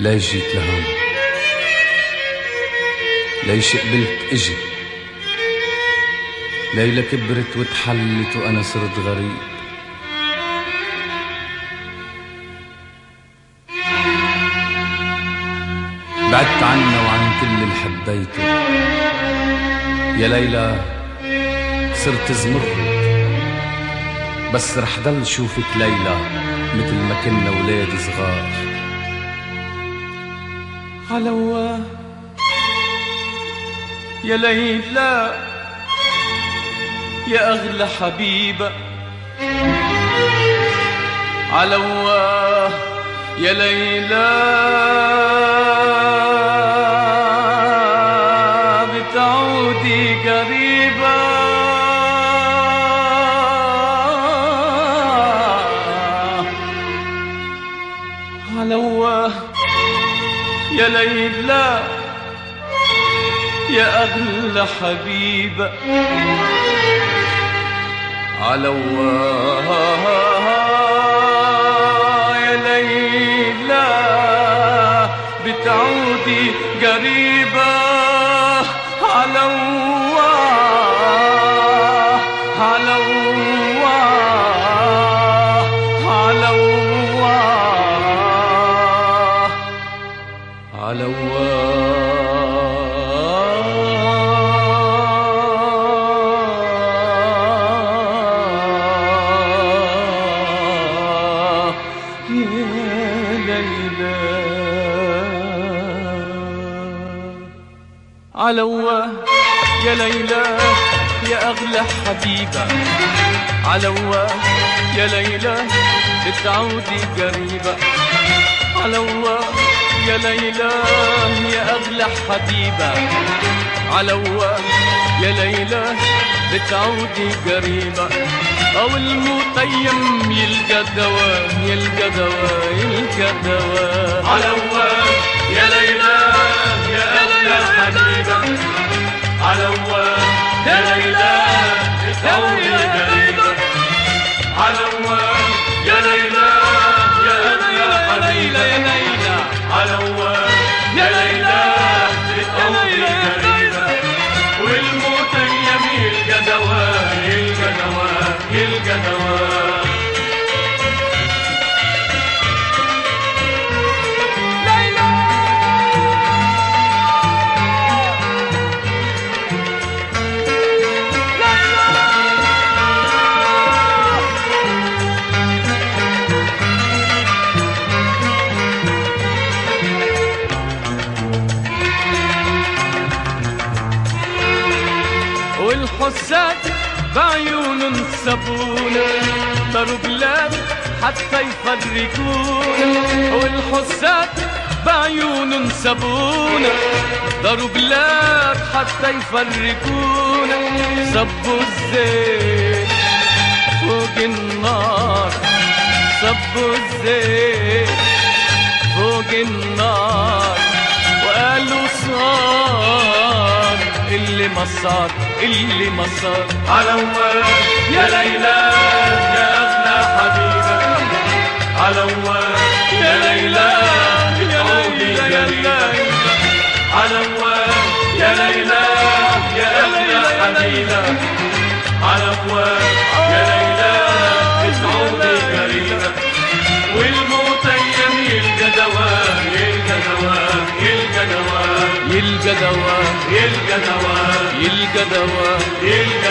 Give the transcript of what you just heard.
ليش جيت لهون؟ ليش قبلت اجي؟ ليلة كبرت وتحلت وانا صرت غريب. بعدت عنا وعن كل اللي حبيته. يا ليلى صرت زمرد، بس رح ضل شوفك ليلى مثل ما كنا ولاد صغار. علواه يا ليلى يا أغلى حبيبة، علواه يا ليلى بتعودي قريبة. علواه يا ليلى يا أغلى حبيبة، علواه يا ليلى بتعودي قريبة. علواه علواه علواه علواه علواه يا ليلى يا أغلى حبيبة، علواه يا ليلى بتعودي قريبة. علواه يا ليلى يا أغلى حبيبة، علواه يا ليلى بتعودي قريبة. أو المطيم يلقى دواء يلقى دواء يلقى دواء. علواه يا ليلى يا أغلى حبيبة، علواه يا ليلى بتعودي قريبة. علواه يا ليلى يا أغلى حبيبة، يا ليلى علواه يا ليلى بتعودي قريبة. والمطيم يلقى دواء يلقى دواء يلقى دواء. والحساد بعيون سبونا داروا بلاد حتى يفرقونا. والحساد بعيون سبونا داروا بلاد حتى يفرقونا. صبوا الزيت فوق النار، صبوا الزيت فوق النار، وقالوا صار اللي ما صار اللي ما صار. علواه يا ليلى يا أغلى حبيبة، علواه يا ليلى بتعودي قريبة. علواه يا ليلى يا أغلى حبيبة، علواه يا ليلى بتعودي قريبة. والمطيم يلقى دواء يلقى دواء يلقى دواء يلقى دواء يلقى دواء يلقى دواء يلقى